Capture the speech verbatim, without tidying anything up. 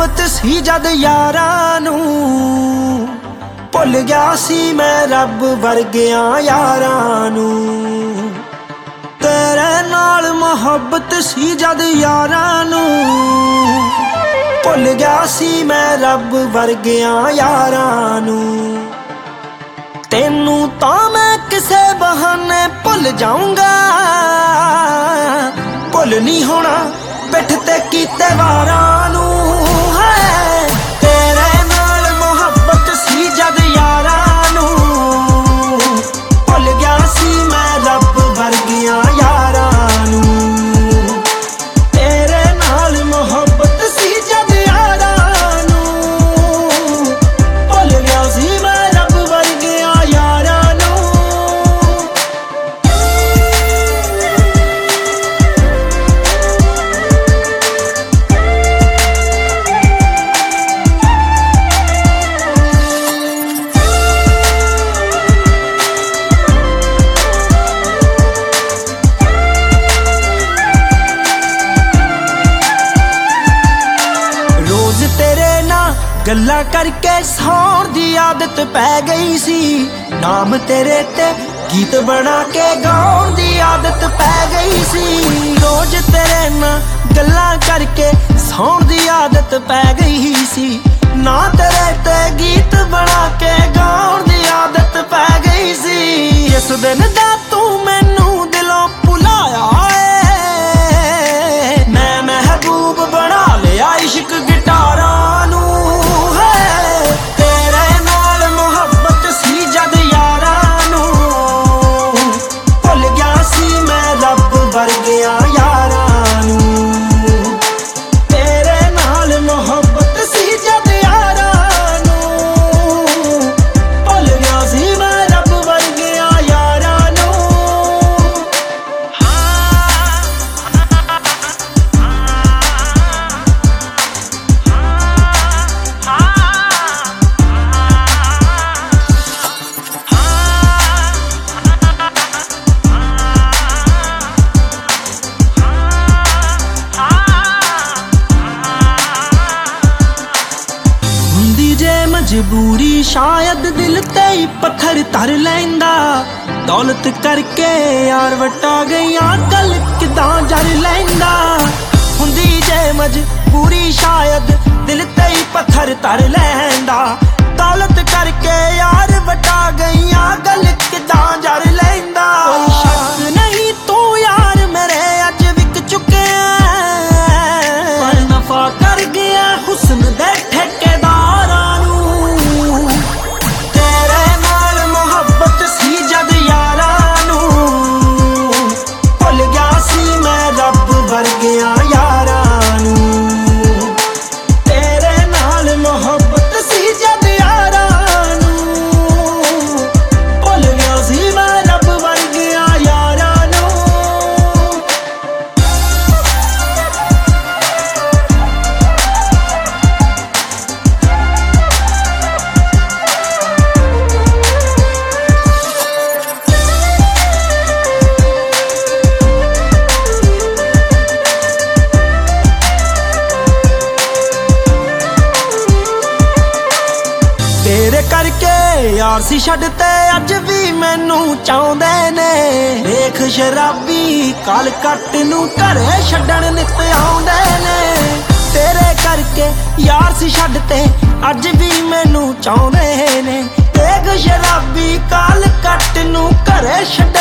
ਮੁਹੱਬਤ ਸੀ ਜਦ ਯਾਰਾਂ ਨੂੰ, ਭੁੱਲ ਗਿਆ ਸੀ ਮੈਂ ਰੱਬ ਵਰਗਿਆਂ ਯਾਰਾਂ ਨੂੰ। ਤੇਰੇ ਨਾਲ ਮੁਹੱਬਤ ਸੀ ਜਦ ਯਾਰਾਂ ਨੂੰ, ਭੁੱਲ ਗਿਆ ਸੀ ਮੈਂ ਰੱਬ ਵਰਗਿਆਂ ਯਾਰਾਂ ਨੂੰ। ਤੈਨੂੰ ਤਾਂ ਮੈਂ ਕਿਸੇ ਬਹਾਨੇ ਭੁੱਲ ਜਾਊਂਗਾ, ਭੁੱਲ ਨਹੀਂ ਹੋਣਾ ਪਿੱਠ ਤੇ ਕੀਤੇ ਵਾਰਾਂ ਨੂੰ। ਹੈ ਤੇਰੇ ਨਾਲ ਮੁਹੱਬਤ ਸੀ ਜਦ ਯਾਰਾਂ ਨੂੰ, ਭੁੱਲ ਗਿਆ ਸੀ ਮੈਂ ਰੱਬ ਵਰਗਿਆਂ ਯਾਰਾਂ ਨੂੰ। ਤੇਰੇ ਨਾਲ ਮੁਹੱਬਤ ਸੀ ਜਦ ਯਾਰਾਂ ਨੂੰ, ਭੁੱਲ ਗਿਆ ਸੀ ਮੈਂ ਰੱਬ ਵਰਗਿਆਂ ਯਾਰਾਂ ਨੂੰ। ਰੋਜ਼ ਤੇਰੇ ਨਾਲ ਗੱਲਾਂ ਕਰਕੇ ਸੌਣ ਦੀ ਆਦਤ ਪੈ ਗਈ ਸੀ, ਨਾਮ ਤੇਰੇ ਤੇ ਗੀਤ ਬਣਾ ਕੇ ਗਾਉਣ ਦੀ ਆਦਤ ਪੈ ਗਈ ਸੀ। ਰੋਜ਼ ਤੇਰੇ ਨਾਲ ਗੱਲਾਂ ਕਰਕੇ ਸੌਣ ਦੀ ਆਦਤ ਪੈ ਗਈ ਸੀ, ਨਾ ਤੇਰੇ ਤੇ ਗੀਤ ਬਣਾ ਕੇ ਗਾਉਣ ਦੀ ਆਦਤ ਪੈ ਗਈ ਸੀ। ਇਸ ਦਿਨ ਦਾ ਤੂੰ ਮੈਨੂੰ ਦਿਲੋਂ ਭੁਲਾਇਆ ਏ, ਮੈਂ ਮਹਿਬੂਬ ਬਣਾ ਲਿਆ ਇਸ਼ਕ ਗਿਟਾਰਾਂ ਨੂੰ। ਹੈ ਤੇਰੇ ਨਾਲ ਮੁਹੱਬਤ ਸੀ ਜਦ ਯਾਰਾਂ ਨੂੰ, ਭੁੱਲ ਗਿਆ ਸੀ ਮੈਂ ਰੱਬ ਵਰਗਿਆਂ ਯਾਰਾਂ ਨੂੰ। ਤੇਰੇ ਨਾਲ ਮੁਹੱਬਤ ਸੀ ਜਦ ਯਾਰਾਂ ਨੂੰ, ਭੁੱਲ ਗਿਆ ਸੀ ਮੈਂ ਰੱਬ ਵਰਗਿਆਂ ਯਾਰਾਂ ਨੂੰ। ਹੁੰਦੀ ਜੇ ਮਜਬੂਰੀ ਸ਼ਾਇਦ ਦਿਲ ਤੇ ਹੀ ਪੱਥਰ ਧਰ ਲੈਂਦਾ, ਦੌਲਤ ਕਰਕੇ ਯਾਰ ਵਟਾ ਗਈਆਂ ਗੱਲ ਕਿਦਾਂ ਜਰ ਲੈਂਦਾ। ਹੁੰਦੀ ਜੇ ਮਜਬੂਰੀ ਸ਼ਾਇਦ ਦਿਲ ਤੇ ਹੀ ਪੱਥਰ ਧਰ ਲੈਂਦਾ, ਦੌਲਤ ਕਰਕੇ ਯਾਰ ਵਟਾ ਗਈਆਂ ਗੱਲ ਕਿਦਾਂ ਜਰ ਲੈਂਦਾ। ਕੋਈ ਸ਼ੱਕ ਨਹੀਂ ਤੂੰ ਯਾਰ ਮੇਰੇ ਅੱਜ ਵਿਕ ਚੁੱਕਿਆ, ਪਰ ਨਫਾ ਕਰ ਗਿਆ ਹੁਸਨ ਦੇ ਠੇਕੇਦਾਰਾਂ ਨੂੰ। ਤੇਰੇ ਨਾਲ ਮੁਹੱਬਤ ਸੀ ਜਦ ਯਾਰਾਂ ਨੂੰ, ਭੁੱਲ ਗਿਆ ਸੀ ਮੈਂ ਰੱਬ ਵਰਗਿਆਂ ਯਾਰਾਂ ਨੂੰ। ਤੇਰੇ ਨਾਲ ਮੁਹੱਬਤ ਸੀ ਜਦ ਯਾਰਾਂ ਨੂੰ, ਭੁੱਲ ਗਿਆ ਸੀ ਮੈਂ ਰੱਬ ਵਰਗਿਆਂ ਯਾਰਾਂ ਨੂੰ। ਤੇਰੇ ਕਰਕੇ ਯਾਰ ਸੀ ਛੱਡ ਤੇ ਅੱਜ ਵੀ ਮੈਨੂੰ ਚਾਹੁੰਦੇ ਨੇ। ਵੇਖ ਸ਼ਰਾਬੀ ਕਾਲ ਕੱਟ ਨੂੰ ਘਰੇ ਛੱਡਣ ਨਿੱਤ ਆਉਂਦੇ ਨੇ। ਤੇਰੇ ਕਰਕੇ ਯਾਰ ਸੀ ਛੱਡ ਤੇ ਅੱਜ ਵੀ ਮੈਨੂੰ ਚਾਹੁੰਦੇ ਨੇ। ਵੇਖ ਸ਼ਰਾਬੀ ਕਾਲ ਕੱਟ ਨੂੰ ਘਰੇ ਛੱਡ